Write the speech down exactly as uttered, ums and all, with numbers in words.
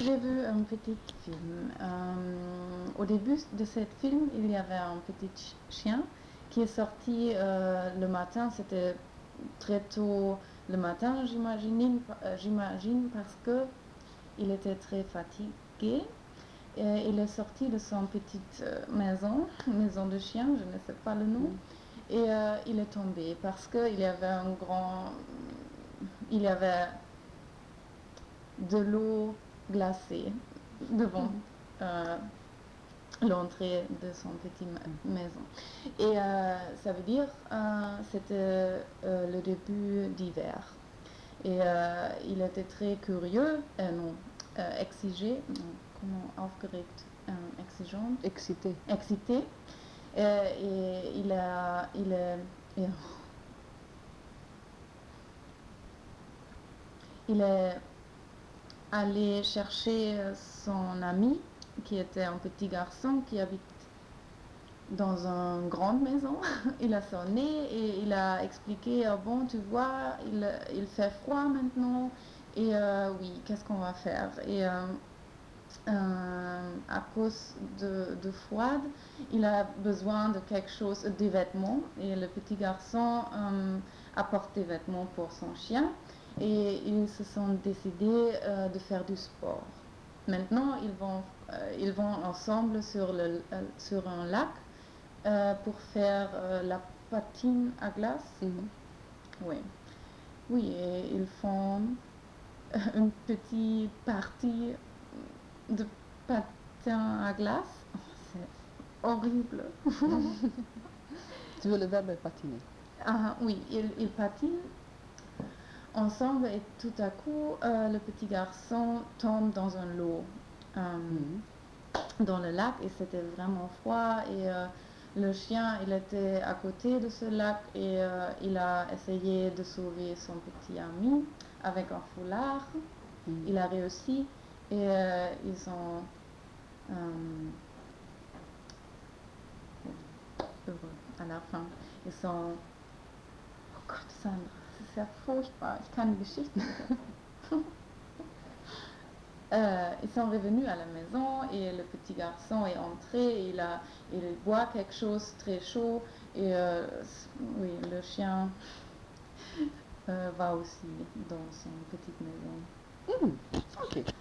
J'ai vu un petit film. Euh, au début de ce film, il y avait un petit chien qui est sorti euh, le matin. C'était très tôt le matin, j'imagine, euh, j'imagine parce que il était très fatigué. Et il est sorti de son petite euh, maison, maison de chien, je ne sais pas le nom, Mm. et euh, il est tombé parce qu'il y avait un grand, il y avait de l'eau glacée devant Mm. euh, l'entrée de son petite Mm. maison. Et euh, ça veut dire euh, c'était euh, le début d'hiver. Et euh, il était très curieux, euh, non, euh, exigé, non, comment aufgeregt, euh, exigeant, Excité. excité. Euh, et il a, il est, il est allé chercher son ami, qui était un petit garçon qui habite dans une grande maison. Il a sonné et il a expliqué, oh, bon, tu vois, il, il fait froid maintenant, et euh, oui, qu'est-ce qu'on va faire? Et euh, euh, à cause de, de froid, il a besoin de quelque chose, des vêtements, et le petit garçon euh, apporte des vêtements pour son chien, et ils se sont décidés euh, de faire du sport. Maintenant, ils vont, euh, ils vont ensemble sur, le, euh, sur un lac euh, pour faire euh, la patine à glace. Mm. Oui, oui, et ils font une petite partie de patin à glace. Oh, c'est horrible. Tu veux le verbe patiner. Ah, oui, ils, ils patinent ensemble et tout à coup, euh, le petit garçon tombe dans un lot. Euh, Mm. dans le lac et c'était vraiment froid et euh, le chien il était à côté de ce lac et euh, il a essayé de sauver son petit ami avec un foulard. Mm. Il a réussi et euh, ils ont euh, heureux à la fin. Ils sont... Oh Gott, Sandra, das ist ja furchtbar. Ich kann die Geschichte nicht erzählen. Euh, ils sont revenus à la maison et le petit garçon est entré et il, a, il boit quelque chose très chaud et euh, oui, le chien euh, va aussi dans son petite maison. Mm. Ok.